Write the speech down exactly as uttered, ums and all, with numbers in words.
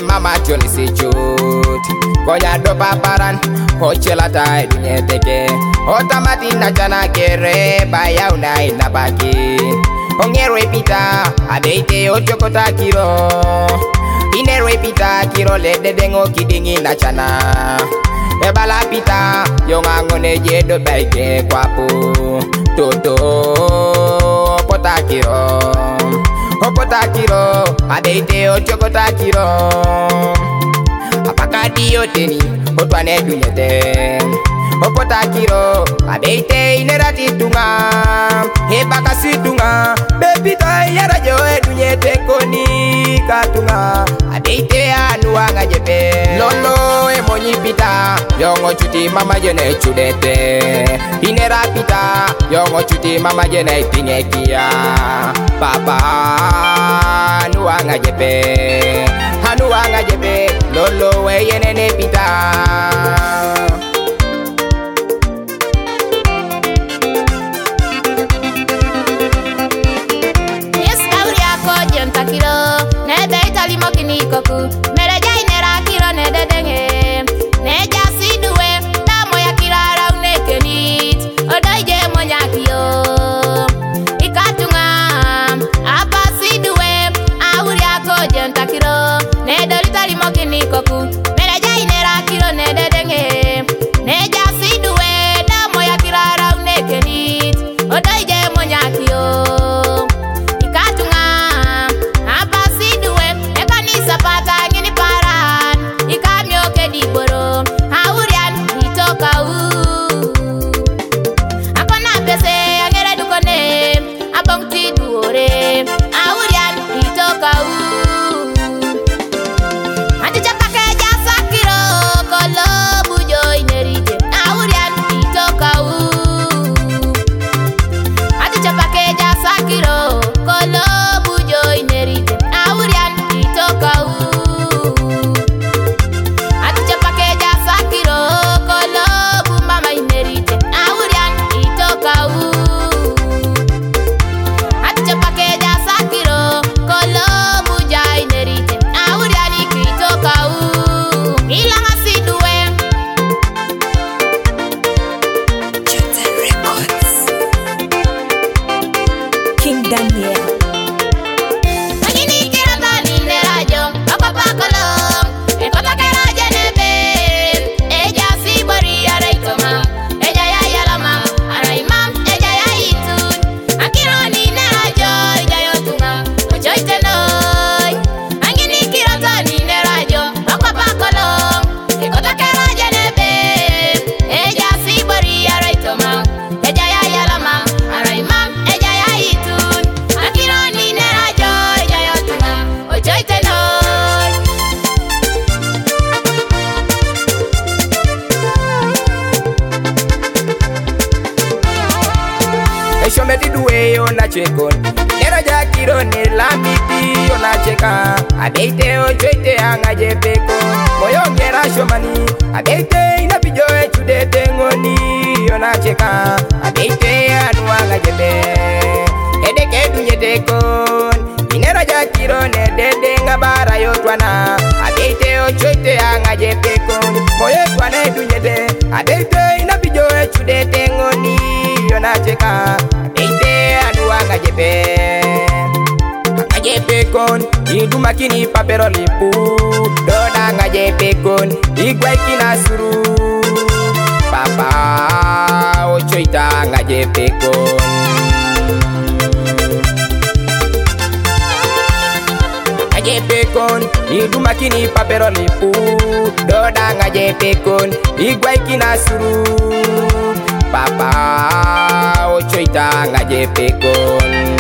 mama choni si chut konya do paparan hochela tai dunia teke otamati na chana kere baya unai na baki ongerwe pita adeite ochokota kiro inerwe pita kiro lede dengo kidingi na chana ebala pita yonga ngone jedo baike kwapu toto pota kiro opota kiro adeite ochokota kiro apakadi yoteni otwane dunyete opota kiro adeite inerati tunga hebaka situnga bebita yara joe dunyete koni katunga adeite anuanga jepe lolo e monyi pita yongo chuti mama jene chudete inera pita yongo chuti mama jene tingekia papa anuanga jepe anuanga jepe lolo we yenene pita. Kiro nebe itali mokini koku mereja inera kiro nede denge neja sidwe na moya kirara unekenit odoije monya kiyo ikatunga apa sidwe awuri ako jenta kiro nede itali mokini koku mereja inera kiro nede denge neja sidwe na moya kirara unekenit odoije monya kiyo Chekon nero jakiro ni lambiti ona cheka adeite ochoite anga jepeko moyo ngera shomani adeite inapijo echudete ngoni ona cheka adeite anuanga jepe edeke dunyete kon nero jakiro ne dede ngabara yotwana adeite ochoite anga jepeko moyo twane dunyete adeite inapijo echudete ngoni ona cheka anuanga jepe ngajepe kon iduma kini papero lipu doda ngajepe kon igwai kina suru papa ochoita ngajepe kon ngajepe kon iduma kini papero lipu doda ngajepe kon igwai kina suru papa ochoita ngajepe kon